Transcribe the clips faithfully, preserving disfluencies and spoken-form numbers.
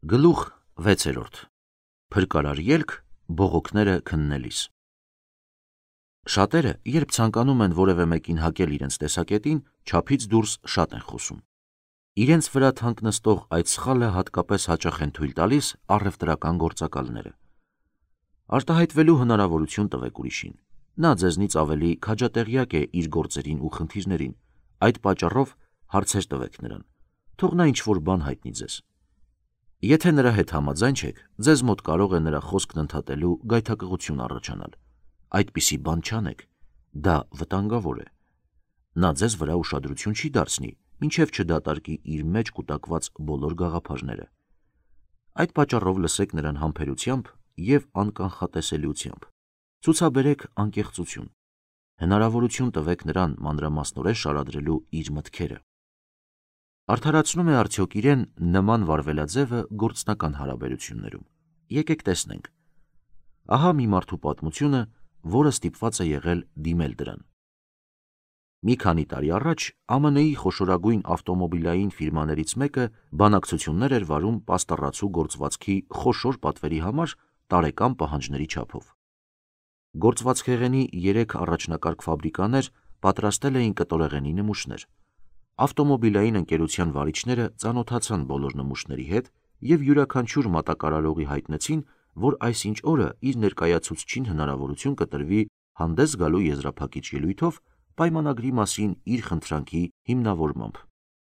Գլուխ վեցերորդ. Փրկարար ելք բողոքները քննելիս։ Շատերը, երբ ցանկանում են որևէ մեկին հակել իրենց տեսակետին, չափից դուրս շատ են խոսում։ Իրենց վրա թանկ նստող այդ սխալը հատկապես հաճախ են թույլ տալիս առևտրական գործակալները։ Արտահայտվելու հնարավորություն տվեք ուրիշին։ Նա ձեզնից ավելի քաջատեղյակ է իր գործերին ու խնդիրներին, այդ պատճառով հարցեր տվեք նրան, թող նա ինչ-որ բան հայտնի ձեզ։ Եթե նրա հետ համաձայն չեք, ձեզ մոտ կարող է նրա խոսքն ընդհատելու գայթակղություն առաջանալ։ Այդպիսի բան չանեք, դա վտանգավոր է։ Նա ձեզ վրա ուշադրություն չի դարձնի, մինչև չդատարկի իր մեջ կուտակված բոլոր գաղափարները։ Այդ պատճառով լսեք նրան համբերությամբ և անկանխատեսելիությամբ։ Ցուցաբերեք անկեղծություն։ Հնարավորություն տվեք նրան մանրամասնորեն շարադրելու իր մտքերը։ Արդարացնում է արդյոք իրեն նման վարվելաձևը գործնական հարաբերություններում։ Եկեք տեսնենք։ Ահա մի մարդու պատմությունը, որը ստիպված է եղել դիմել դրան։ Մի քանի տարի առաջ Ամն Ի խոշորագույն ավտոմոբիլային ֆիրմաներից մեկը բանակցություններ էր վարում պաստառացու գործվածքի խոշոր պատվերի համար տարեկան պահանջների չափով։ Գործվածքեղենի երեք առաջնակարգ ֆաբրիկաներ պատրաստել էին կտորեղենի նմուշներ։ Ավտոմոբիլային ընկերության վարիչները ծանոթացան բոլոր նմուշների հետ և յուրաքանչյուր մատակարարողի հայտնեցին, որ այսինչ օրը իր ներկայացուցչին հնարավորություն կտրվի հանդես գալու եզրափակիչ ելույթով պայմանագրի մասին իր խնդրանքի հիմնավորմամբ։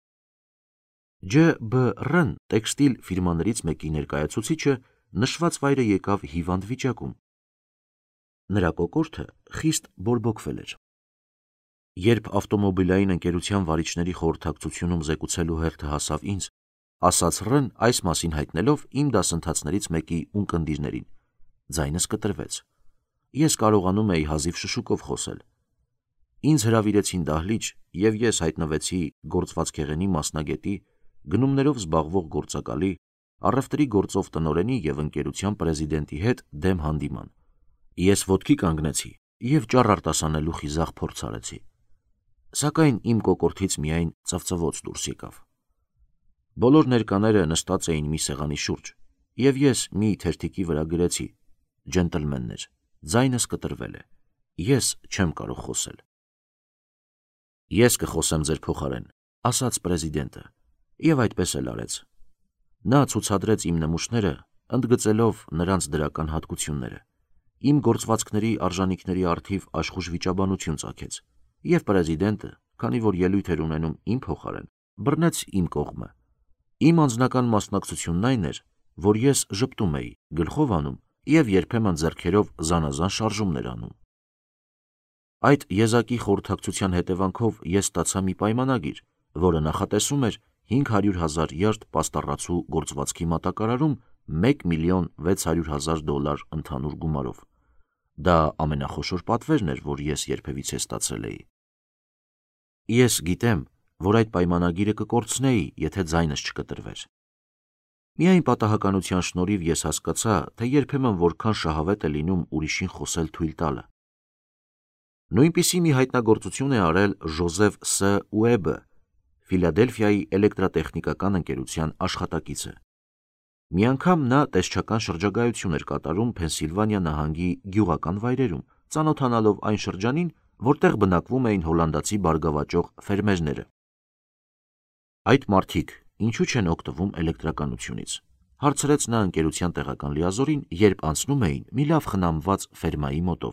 Ջ B R տեքստիլ ֆիրմաներից մեկի ներկայացուցիչը նշված վայրը եկավ հիվանդ վիճակում։ Նրա կոկորդը խիստ բորբոքվել էր։ Երբ ավտոմոբիլային ընկերության վարիչների խորհրդակցությունում զեկուցելու հերթը հասավ ինձ, ասաց Ռ-ն այս մասին հայտնելով իմ դասընթացներից մեկի ունկնդիրներին, ձայնս կտրվեց։ Ես կարողանում էի հազիվ շշուկով խոսել։ Ինձ հրավիրեցին դահլիճ, և ես հայտնվեցի գործվածքեղենի մասնագետի, գնումներով զբաղվող գործակալի, առևտրի գործով տնօրենի և ընկերության պրեզիդենտի հետ դեմ հանդիման։ Ես ոտքի կանգնեցի և ճառ արտասանելու խիզախ փորձ արեցի։ Սակայն իմ կոկորդից միայն ծվծվոց դուրս եկավ։ Բոլոր ներկաները նստած էին մի սեղանի շուրջ, և ես մի թերթիկի վրա գրեցի. «Ջենտլմեններ, ձայնս կտրվել է, ես չեմ կարող խոսել»։ Ես կխոսեմ ձեր փոխարեն, ասաց պրեզիդենտը, և այդպես էլ արեց։ Նա ցուցադրեց իմ նմուշները, ընդգծելով նրանց դրական հատկությունները, իմ գործվածքների արժանիքների առթիվ աշխույժ վիճաբանություն ծագեց, և պրեզիդենտը, քանի որ ելույթ էր ունենում իմ փոխարեն, բռնեց իմ կողմը։ Իմ անձնական մասնակցությունն այն էր, որ ես ժպտում էի, գլխով անում և երբեմն ձեռքերով զանազան շարժումներ անում։ Այդ եզակի խորհրդակցության հետևանքով ես ստացա մի պայմանագիր, որը նախատեսում էր հինգ հարյուր հազար յարդ պաստառացու գործվածքի մատակարարում մեկ միլիոն վեց հարյուր հազար դոլար ընդհանուր գումարով։ Դա ամենախոշոր պատվերն էր, որ ես երբևիցե ստացել էի։ Ես գիտեմ, որ այդ պայմանագիրը կկորցնեի, եթե ձայնս չկտրվեր։ Միայն պատահականության շնորհիվ ես հասկացա, թե երբեմն որքան շահավետ է լինում ուրիշին խոսել թույլ տալը։ Նույնպիսի մի հայտնագործություն է արել Ժոզեֆ Ս. Ուեբը, Ֆիլադելֆիայի էլեկտրատեխնիկական ընկերության աշխատակիցը։ Մի անգամ նա տեսչական շրջագայություն էր կատարում Փենսիլվանիա նահանգի գյուղական վայրերում, ծանոթանալով այն շրջանին, որտեղ բնակվում էին հոլանդացի բարգավաճող ֆերմերները։ Այդ մարդիկ ինչու չեն օգտվում էլեկտրականությունից, հարցրեց նա ընկերության տեղական լիազորին, երբ անցնում էին մի լավ խնամված ֆերմայի մոտով։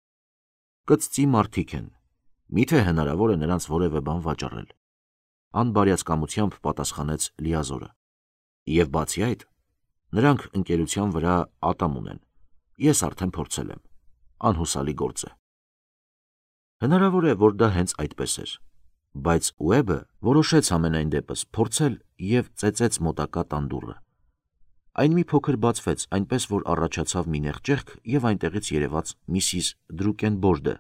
Կծծի մարդիկ են, միթե հնարավոր է նրանց որևէ բան վաճառել, անբարյացկամությամբ պատասխանեց լիազորը։ Եվ բացի այդ, նրանք ընկերության վրա ատամ ունեն, ես արդեն փորձել եմ, անհուսալի գործ է։ Հնարավոր է, որ դա հենց այդպես էր, բայց Ուեբը որոշեց ամենայն դեպս փորձել և ծեծեց մոտակա տան դուռը։ Այն մի փոքր բացվեց, այնպես որ առաջացավ մի նեղ ճեղք և այնտեղից երևաց միսիս Դրուկենբորդը։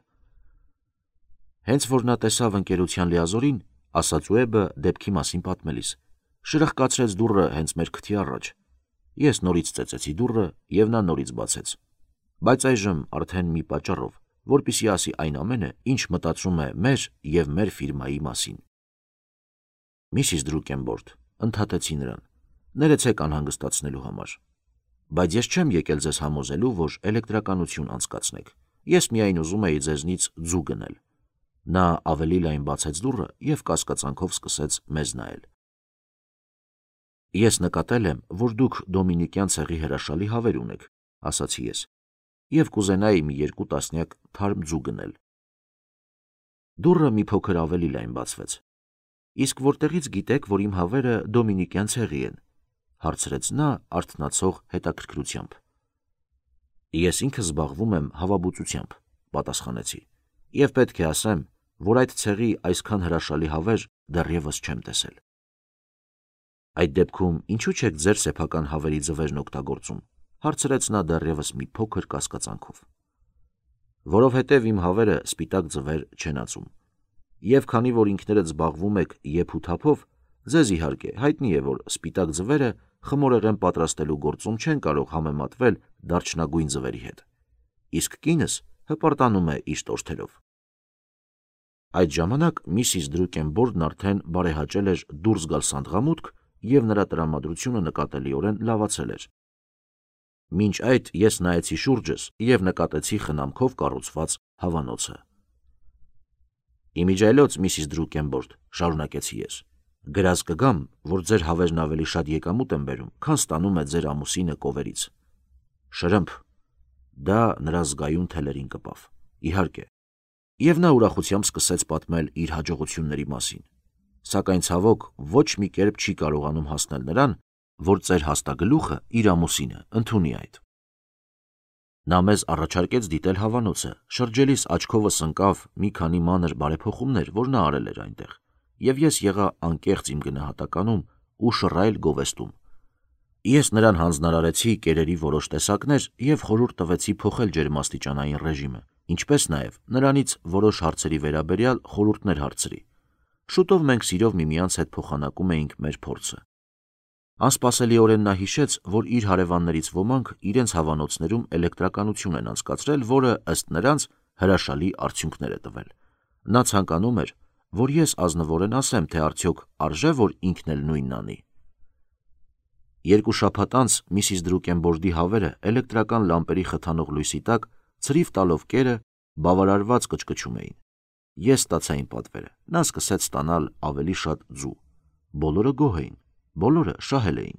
Հենց որ նա տեսավ ընկերության լիազորին, ասաց Ուեբը դեպքի մասին պատմելիս, շրխկացրեց դուռը հենց մեր քթի առաջ։ Ես նորից ծեծեցի դուռը, և նա նորից բացեց, բայց այժմ արդեն մի պատճառով, որպեսզի ասի այն ամենը, ինչ մտածում է մեր և մեր ֆիրմայի մասին։ Միսիս Դրուկենբորդ, ընդհատեցի նրան, Ներեցեք անհանգստացնելու համար։ Բայց ես չեմ եկել ձեզ համոզելու, որ էլեկտրականություն անցկացնեք։ Ես միայն ուզում էի ձեզնից ձու գնել։ Նա ավելի լայն բացեց դուռը և կասկածանքով սկսեց մեզ նայել։ Ես նկատել եմ, որ դուք դոմինիկյան ցեղի հրաշալի հավեր ունեք, ասացի ես, և կուզենայի մի երկու տասնյակ թարմ ձու գնել։ Դուռը մի փոքր ավելի լայն բացվեց։ Իսկ որտեղից գիտեք, որ իմ հավերը դոմինիկյան ցեղի են, հարցրեց նա արթնացող հետաքրքրությամբ։ Ես ինքս զբաղվում եմ հավաբուծությամբ, պատասխանեցի, և պետք է ասեմ, որ այդ ցեղի այսքան հրաշալի հավեր դեռևս չեմ տեսել։ Այդ դեպքում ինչու չեք ձեր սեփական հավերի ձվերն օգտագործում, հարցրեց նա դեռևս մի փոքր կասկածանքով։ Որովհետև իմ հավերը սպիտակ ձվեր չեն ածում։ Եվ քանի որ ինքներդ զբաղվում եք եփ ու թափով, ձեզ իհարկե հայտնի է, որ սպիտակ ձվերը խմորեղեն պատրաստելու գործում չեն կարող համեմատվել դարչնագույն ձվերի հետ, իսկ կինս հպարտանում է իր տորթերով։ Այդ ժամանակ միսիս Դրուկենբորդն արդեն բարեհաճել էր դուրս գալ սանդղամուտք և նրա տրամադրությունը նկատելիորեն լավացել էր։ Մինչ այդ ես նայեցի շուրջս և նկատեցի խնամքով կառուցված հավանոցը։ Իմիջիայլոց, միսիս Դրուկենբորդ, շարունակեցի ես, գրած կգամ, որ ձեր հավերն ավելի շատ եկամուտ են բերում, քան ստանում է ձեր ամուսինը կովերից։ Շրըմփ, դա նրա զգայուն թելերին կպավ, իհարկե, և նա ուրախությամբ սկսեց պատմել իր հաջողությունների մասին, սակայն ցավոք ոչ մի կերպ չի կարողանում հասնել նրան, որ ձեր հաստագլուխը իր ամուսինը ընդունի այդ։ Նա մեզ առաջարկեց դիտել հավանոցը, շրջելիս աչքովս ընկավ մի քանի մանր բարեփոխումներ, որ նա արել էր այնտեղ, և ես եղա անկեղծ իմ գնահատականում ու շռայլ գովեստում։ Ես նրան հանձնարարեցի կերերի որոշ տեսակներ և խորհուրդ տվեցի փոխել ջերմաստիճանային ռեժիմը, ինչպես նաև նրանից որոշ հարցերի վերաբերյալ խորհուրդներ հարցրի։ Շուտով մենք սիրով միմյանց հետ փոխանակում էինք մեր փորձը։ Անսպասելիորեն նա հիշեց, որ իր հարևաններից ոմանք իրենց հավանոցներում էլեկտրականություն են անցկացրել, որը, ըստ նրանց, հրաշալի արդյունքներ է տվել։ Նա ցանկանում էր, որ ես ազնվորեն ասեմ, թե արդյոք արժե որ ինքն էլ նույնն անի։ Երկու շաբաթ անց միսիս Դրուկենբորդի հավերը էլեկտրական լամպերի խթանող լույսի տակ ցրիվ տալով կերը բավարարված կչկչում էին։ Ես ստացա իմ պատվերը, նա սկսեց ստանալ ավելի շատ ձու։ Բոլորը գոհ էին, բոլորը շահել էին։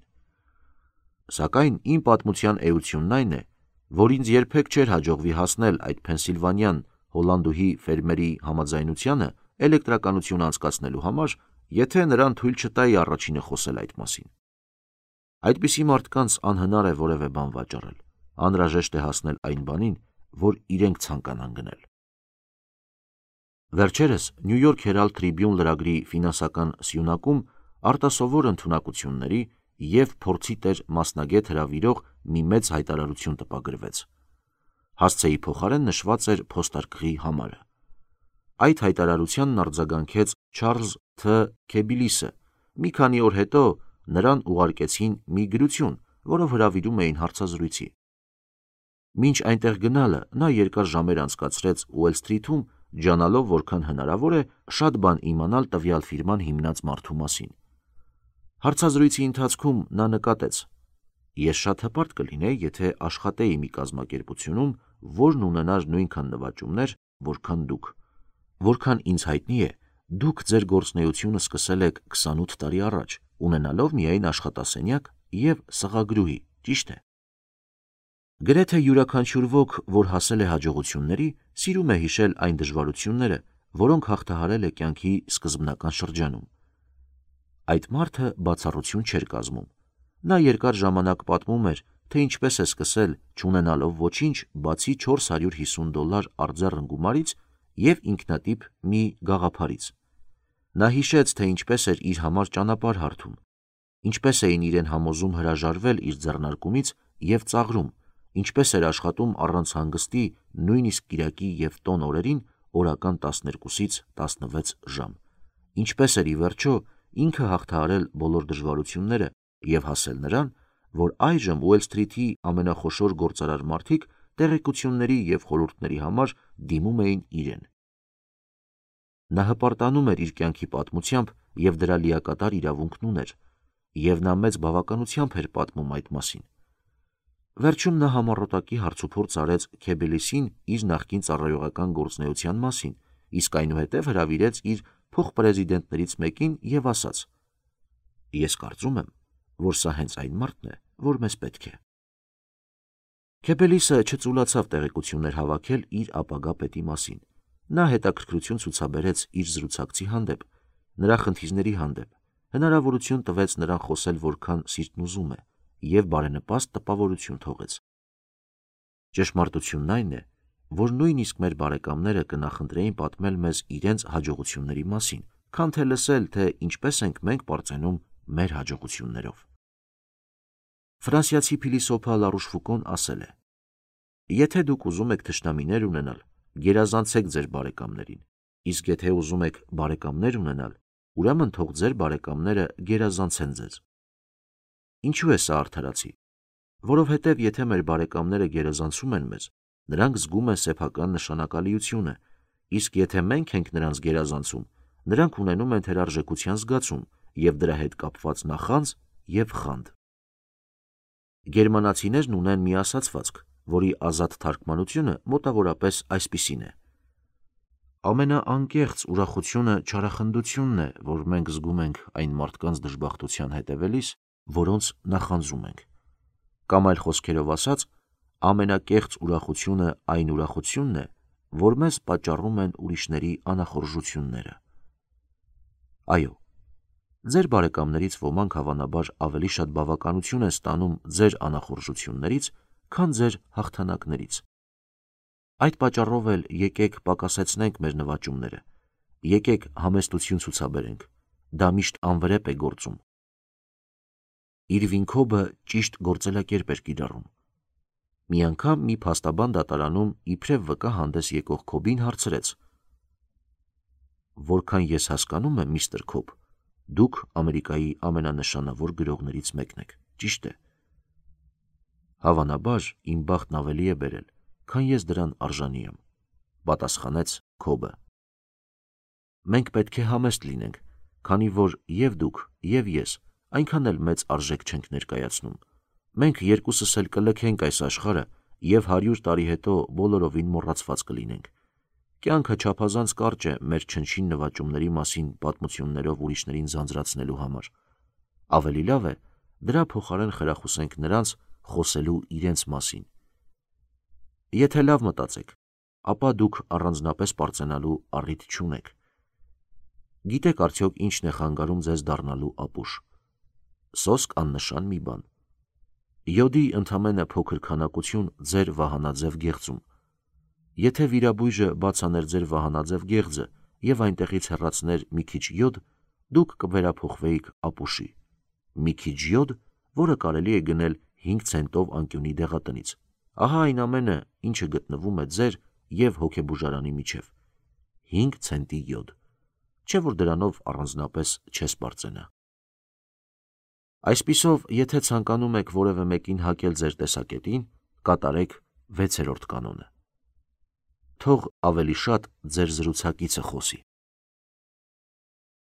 Սակայն իմ պատմության էությունն այն է, որ ինձ երբեք չէր հաջողվի հասնել այդ Փենսիլվանյան հոլանդուհի ֆերմերի համաձայնությանը էլեկտրականություն անցկացնելու համար, եթե նրան թույլ չտայի առաջինը խոսել այդ մասին։ Այդպիսի մարդկանց անհնար է որևէ բան վաճառել, անհրաժեշտ է հասնել այն բանին, որ իրենք ցանկանան գնել։ Վերջերս New York Herald Tribune լրագրի ֆինանսական սյունակում արտասովոր ընդունակությունների և փորձի տեր մասնագետ հրավիրող մի մեծ հայտարարություն տպագրվեց։ Հասցեի փոխարեն նշված էր փոստարկղի համարը։ Այդ հայտարարությանն արձագանքեց Չարլզ Თ. Քեբիլիսը։ Մի քանի օր հետո նրան ուղարկեցին մի գրություն, որով հրավիրում էին հարցազրույցի։ Մինչ այնտեղ գնալը նա երկար ժամեր անցկացրեց Ուել Սթրիթում, ջանալով որքան հնարավոր է շատ բան իմանալ տվյալ ֆիրման հիմնած մարդու մասին։ Հարցազրույցի ընթացքում նա նկատեց. ես շատ հպարտ կլինեի, եթե աշխատեի մի կազմակերպությունում, որն ունենար նույնքան նվաճումներ, որքան դուք։ Որքան ինձ հայտնի է, դուք ձեր գործունեությունը սկսել եք քսանութ տարի առաջ, ունենալով միայն աշխատասենյակ և սղագրուհի, ճիշտ է։ Գրեթե յուրաքանչյուր ոք, որ հասել է հաջողությունների, սիրում է հիշել այն դժվարությունները, որոնք հաղթահարել է կյանքի սկզբնական շրջանում։ Այդ մարդը բացառություն չէր կազմում։ Նա երկար ժամանակ պատմում էր, թե ինչպես է սկսել չունենալով ոչինչ, բացի չորս հարյուր հիսուն դոլար արձեռն գումարից և ինքնատիպ մի գաղափարից։ Նա հիշեց, թե ինչպես էր իր համար ճանապարհ հարթում, ինչպես էին իրեն համոզում հրաժարվել իր ձեռնարկումից և ծաղրում, ինչպես էր աշխատում առանց հանգստի նույնիսկ կիրակի և տոն օրերին օրական տասներկուսից տասնվեց ժամ, ինչպես էր ի վերջո ինքը հաղթահարել բոլոր դժվարությունները և հասել նրան, որ այժմ Ուել Սթրիթի ամենախոշոր գործարար մարդիկ տեղեկությունների և խորհուրդների համար դիմում էին իրեն։ Նա հպարտանում էր իր կյանքի պատմությամբ և դրա լիակատար իրավունքն ուներ, եւ նա մեծ բավականությամբ էր պատմում այդ մասին։ Վերջում նա համառոտակի հարցուփորձ արեց Քեբելիսին իր նախկին ծառայողական գործունեության մասին, իսկ այնուհետև հրավիրեց իր փոխպրեզիդենտներից մեկին եւ ասաց. «Ես կարծում եմ, որ սա հենց այն մարդն է, որ մեզ պետք է»։ Քեբելիսը չծուլացավ տեղեկություններ հավաքել իր ապագա պետի մասին։ Նա հետաքրքրություն ցուցաբերեց իր զրուցակցի հանդեպ, նրա խնդիրների հանդեպ, հնարավորություն տվեց նրան խոսել որքան սիրտն ուզում է եւ բարենպաստ տպավորություն թողեց։ Ճշմարտությունն այն է, որ նույնիսկ մեր բարեկամները կնախընտրեին պատմել մեզ իրենց հաջողությունների մասին, քան թե լսել, թե ինչպես ենք մենք պարծենում մեր հաջողություններով։ Ֆրանսիացի փիլիսոփա Լարուշֆուկոն ասել է. «Եթե դուք ուզում եք թշնամիներ ունենալ, գերազանցեք ձեր բարեկամներին, իսկ եթե ուզում եք բարեկամներ ունենալ, ուրեմն թող ձեր բարեկամները գերազանցեն ձեզ»։ Ինչու է սա արդարացի։ Որովհետև եթե մեր բարեկամները գերազանցում են մեզ, նրանք զգում են սեփական նշանակալիությունը, իսկ եթե մենք ենք նրանց գերազանցում, նրանք ունենում են թերարժեքության զգացում եւ դրա հետ կապված նախանձ եւ խանդ։ Գերմանացիներն ունեն մի ասացվածք, որի ազատ թարգմանությունը մոտավորապես այսպիսին է. ամենաանկեղծ ուրախությունը չարախնդությունն է, որ մենք զգում ենք այն մարդկանց դժբախտության հետևելիս, որոնց նախանձում ենք։ Կամ այլ խոսքերով ասած, ամենակեղծ ուրախությունը այն ուրախությունն է, որ մեզ պատճառում են ուրիշների անախորժությունները։ Այո, ձեր բարեկամներից ոմանք հավանաբար ավելի շատ բավականություն են ստանում ձեր անախորժություններից, քան ձեր հաղթանակներից։ Այդ պատճառով էլ եկեք պակասեցնենք մեր նվաճումները, եկեք համեստություն ցուցաբերենք, դա միշտ անվրեպ է գործում։ Իրվին Քոբը ճիշտ գործելակերպ էր կիրառում։ Մի անգամ մի փաստաբան դատարանում իբրև վկա հանդես եկող Քոբին հարցրեց. «Որքան ես հասկանում եմ, միստր Քոբ, դուք Ամերիկայի ամենանշանավոր գրողներից մեկն եք, ճիշտ է»։ «Հավանաբար իմ բախտն ավելի է բերել, քան ես դրան արժանի եմ», պատասխանեց Քոբը։ Մենք պետք է համեստ լինենք, քանի որ եւ դուք, եւ ես այնքան էլ մեծ արժեք չենք ներկայացնում։ Մենք երկուսս էլ կլքենք այս աշխարհը եւ հարյուր տարի հետո բոլորովին մոռացված կլինենք։ Կյանքը չափազանց կարճ է մեր չնչին նվաճումների մասին պատմություններով ուրիշներին ձանձրացնելու համար։ Ավելի լավ է դրա փոխարեն խրախուսենք նրանց խոսելու իրենց մասին։ Եթե լավ մտածեք, ապա դուք առանձնապես պարծենալու առիթ չունեք։ Գիտեք արդյոք ինչն է խանգարում ձեզ դառնալու ապուշ։ Սոսկ աննշան մի բան։ Յոդի ընդամենը փոքր քանակություն ձեր վահանաձև գեղձում։ Եթե վիրաբույժը բաց աներ ձեր վահանաձև գեղձը եւ այնտեղից հեռացներ մի քիչ յոդ, դուք կվերափոխվեիք ապուշի։ Մի քիչ յոդ, որը կարելի է գնել հինգ ցենտով անկյունի դեղատնից։ Ահա այն ամենը, ինչը գտնվում է ձեր եւ հոգեբուժարանի միջև։ հինգ ցենտի յոդ։ Չէ՞ որ դրանով առանձնապես չես պարծենա։ Այսպիսով, եթե ցանկանում եք որևէ մեկին հակել ձեր տեսակետին, կատարեք վեցերորդ կանոնը։ Թող ավելի շատ ձեր զրուցակիցը խոսի։